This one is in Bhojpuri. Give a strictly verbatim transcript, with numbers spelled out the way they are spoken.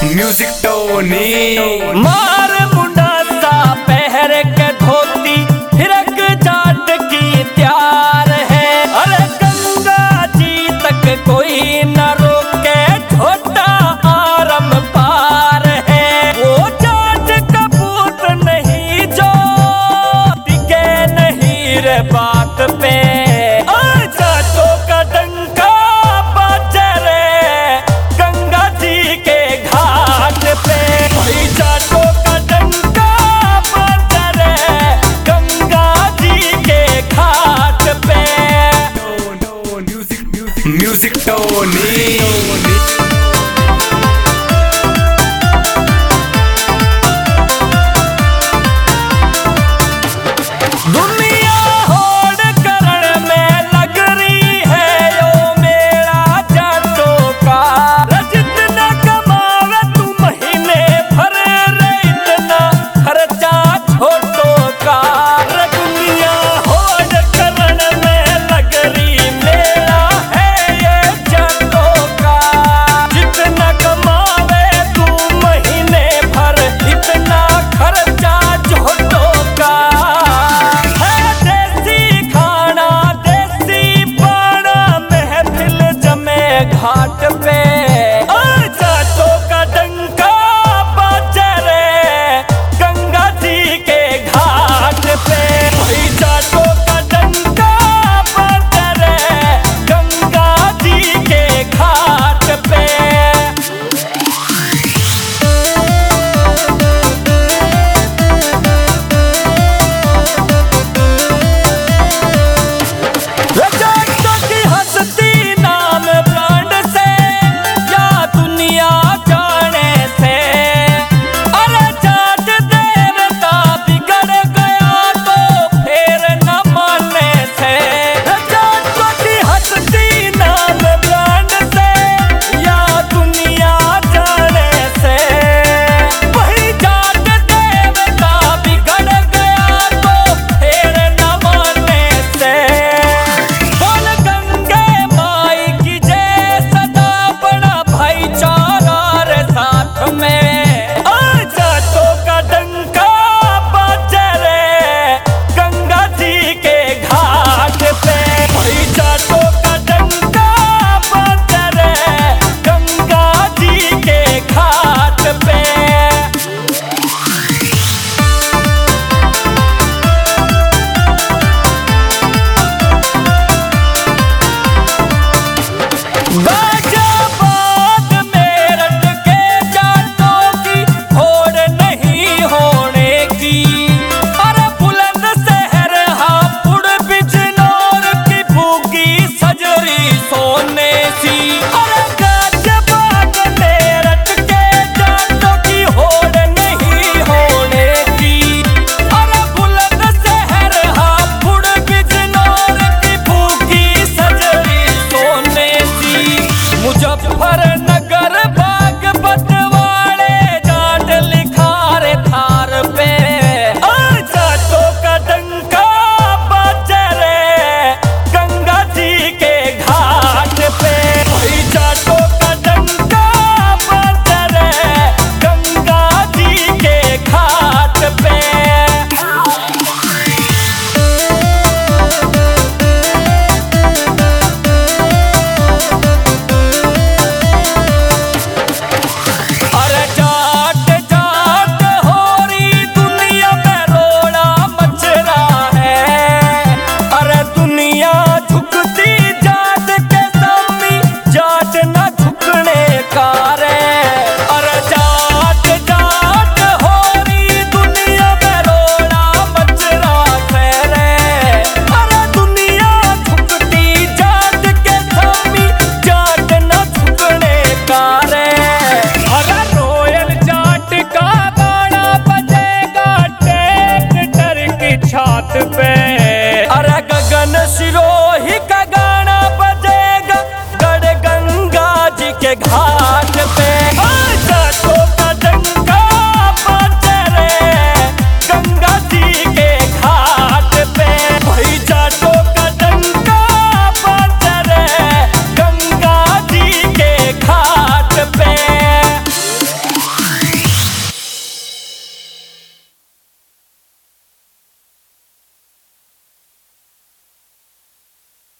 म्यूजिक टोनी मार मुंडा सा पहर के धोती हिरक जाट की त्यार है। अरे गंगा जी तक कोई न रोके छोटा आरम पार है। वो जाट कपूत नहीं जो टिके नहीं रे बात पे। जाटों का डंका बाजे रे गंगा जी के घाट पे। वही जाटों का डंका बाजे रे गंगा जी के घाट पे। म्यूजिक टोनी घाट पे। जाटों का डंका बाजे रे गंगा जी के घाट पे। वही जाटों का डंका बाजे रे गंगा जी के घाट पे। जाटों की हस्ती नाम ब्रांड से या दुनिया जाने से। अरे जाट देवता बिगड़ गया तो फिर न मानने से। जाटों की हस्ती नाम ब्रांड से या दुनिया जाने से। वही जाट देवता बिगड़ गया तो फिर न मानने से। बोल गंगे माई की जय सदा बड़ा भाईचारा रे साथ में। जाटों का डंका बाजे रे गंगा जी के घाट पे। वही जाटों का डंका बाजे रे गंगा जी के घाट पे। गाजियाबाद मेरठ के जाटों की होड़ नहीं होने की। अरे बुलंदशहर हापुड़ बिजनौर की भूगी सजरी सोने सी। अरे गाजियाबाद मेरठ के जाटों की होड़ नहीं होने की। अरे बुलंदशहर हापुड़ बिजनौर की भूगी सजरी सोने सी। मुजफ्फरनगर बाग बटवाड़े जाट लिखारे थार पे। जाटों का डंका बाजे रे गंगा जी के घाट पे। वही जाटों का डंका बाजे रे गंगा जी के घाट पे। अरे जाट जाट हो रही दुनिया में रोड़ा मच रहा है। अरे दुनिया झुकती जाट के सामने जाट न झुकने का रे। अरे जाट जाट हो रही दुनिया में रोड़ा मच रहा है रे। अरे दुनिया झुकती जाट के सामने जाट न झुकने का रे। अरे रोयल जाट का गाना बजेगा ट्रैक्टर की छात पे।